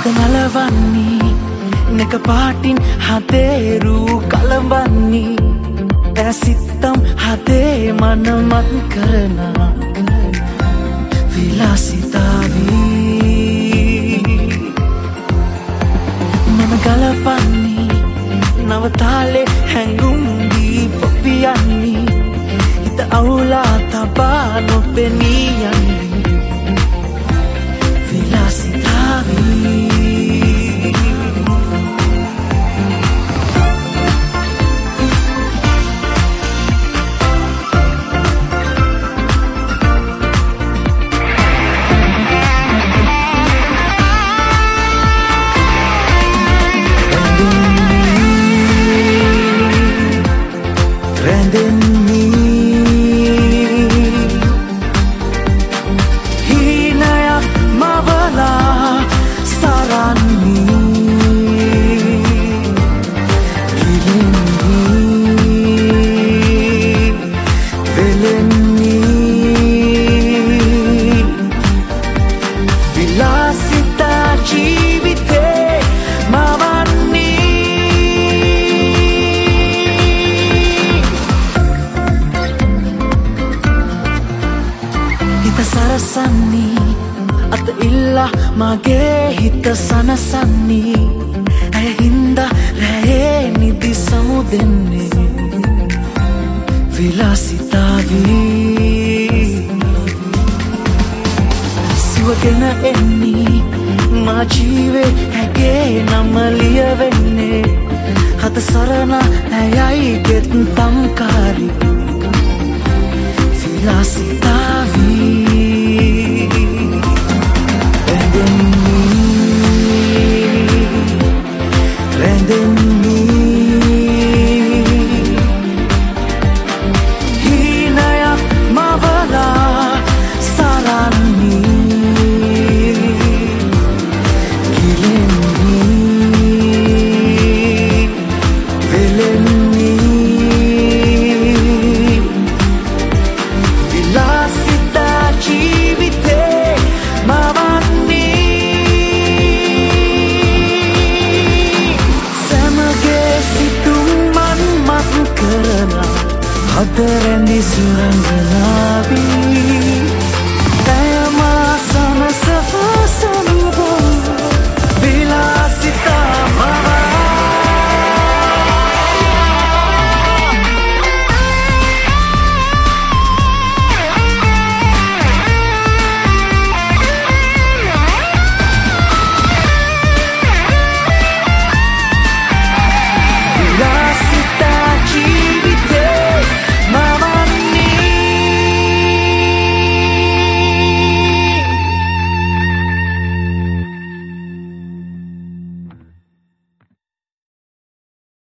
හිත නලවන්නේ නැක පාටින් හදේරු කලඹන්නේ ඇසිත්තම් හදේ මනමත් කරන විලාසිතාවී මම ගලපන්නේ නවතාලේ හැඟුම්දී පොපියන්නේ හිත අවුලා තබා නොපෙනී යන්නේ විලාසිතාවී සරසන්නේ අත ඉල්ලා මගේ හිත සනසන්නේ ඇය හින්දා රැයේ නිදි සමුදෙන්නේ විලාසිතාවී සිවගෙන එන්නේ මා ජීවේ ඇගේ නම ලියවෙන්නේ හත සරණ ඇයයි ගෙත් තම්කාරි විලාසිතාවී Hadarani suranganavi